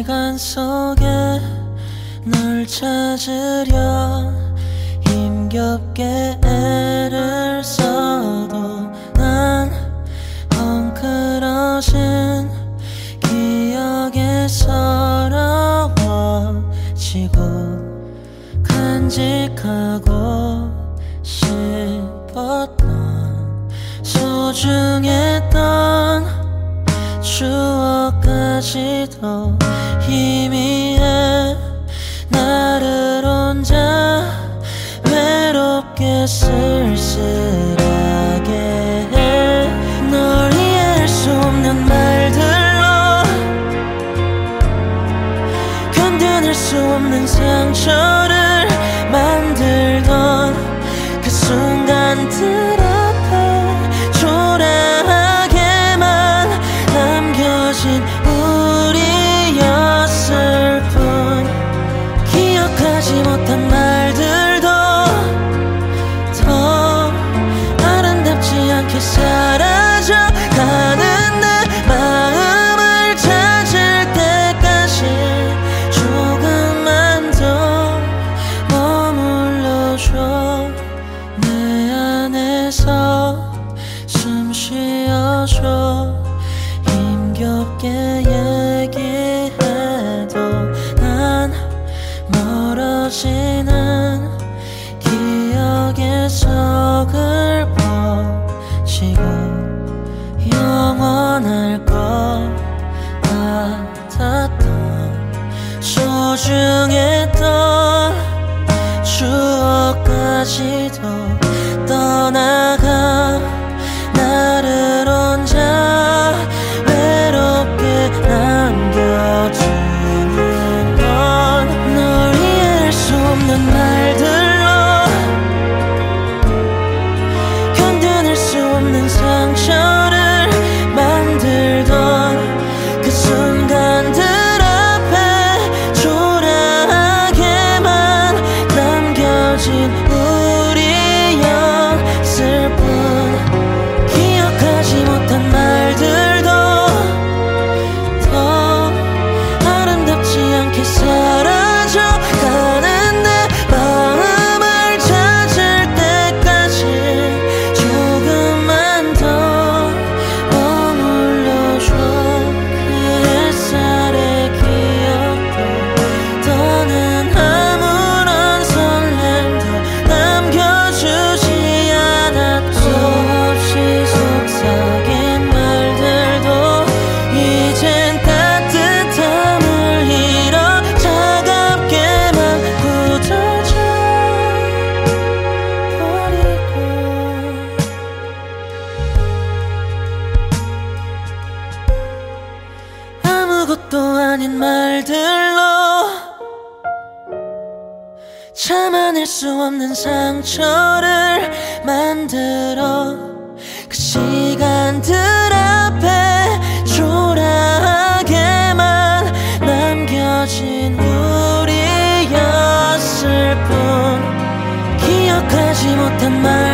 시간 속에 널 찾으려 힘겹게 애를 써도 난 헝클어진 기억에 서러워지고 간직하고 싶었던 소중했던 추억까지도 희미해 나를 혼자 외롭게 쓸쓸하게 해. 널 이해할 수 없는 말들로 견뎌낼 수 없는 상처를 만들던 그 순간들 앞에 초라하게만 남겨진 우리였을 뿐. 기억하지 못한 말들도 더 아름답지 않게 사라져가는 내 마음을 찾을 때까지 조금만 더 머물러줘. 내 안에서 숨 쉬어줘. 힘겹게 얘기해도 난 멀어지는 기억의 속을 버치고 영원할 것 같았던 소중했던 추억까지도 떠나가 나를 혼자 외롭게 남겨두는 건 널 이해할 수 없는 말들로 견뎌낼 수 없는 상처를 만들던 그 순간들 앞에 초라하게만 남겨진 우리였을 뿐. 기억하지 못한 말들도 더 아름답지 않게 사라져가는 내 마음을 찾을 때까지 조금만 더 머물러줘. 그 햇살의 기억도 더는 아무런 설렘도 남겨주지 않았죠. 수없이 속삭인 말들도 이젠 따뜻함을 잃어 차갑게만 굳어져 버리고. 아무것도 아닌 말들로 참아낼 수 없는 상처를 만들어 그 시간들 앞에 초라하게만 남겨진 우리였을 뿐. 기억하지 못한 말